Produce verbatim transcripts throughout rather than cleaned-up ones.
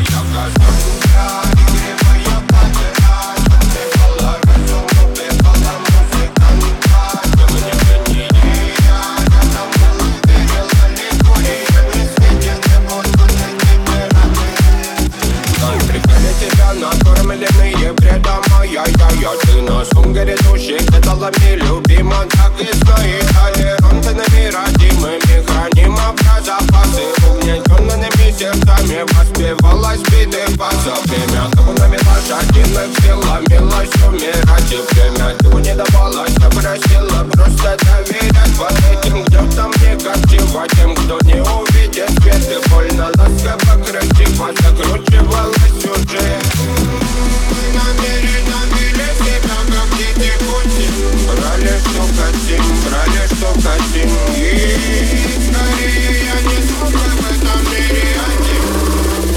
Накормленные бредом, ай-яй-яй, ты на сон грядущий кидалами любима, так и стоит толерантными, родимыми, хранима про запасы, угнетенными сердцами воспевалась биты паса. Время табунами лошадиных силами лось умирать, и время ты не давалась, а просила просто доверять вот этим, кто там не красиво, тем, кто не увидит свет, и больно ласково красиво закручивалась уже. Намеренно били себя, как дети хотим. Брали, что хотим, брали, что хотим. И скорее я не смог в этом мире один.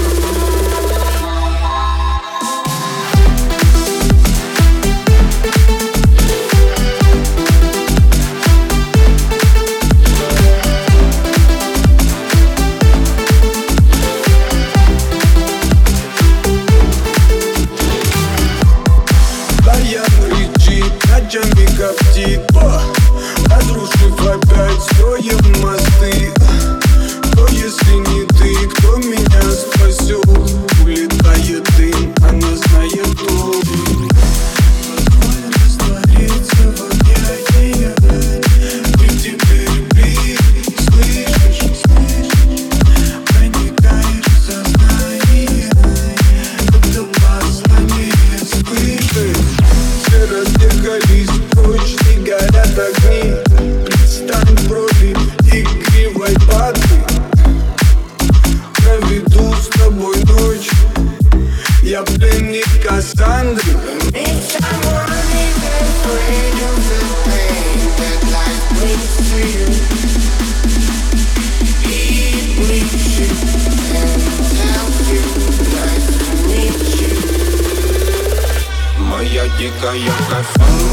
Ночами коптит, разрушив опять строим мосты. Кто, если не ты, кто меня спасет? Улетает дым, она знает то. Позволь раствориться в объятиях. Ты теперь ближе, слышишь, слышишь? Проникаешь в сознание, будто послание вспышек. Все разбегались прочь, и горят огни. Предстань в роли игривой паты. Проведу с тобой ночь. Я пленник Кассандры. Моя дикая Кассандра.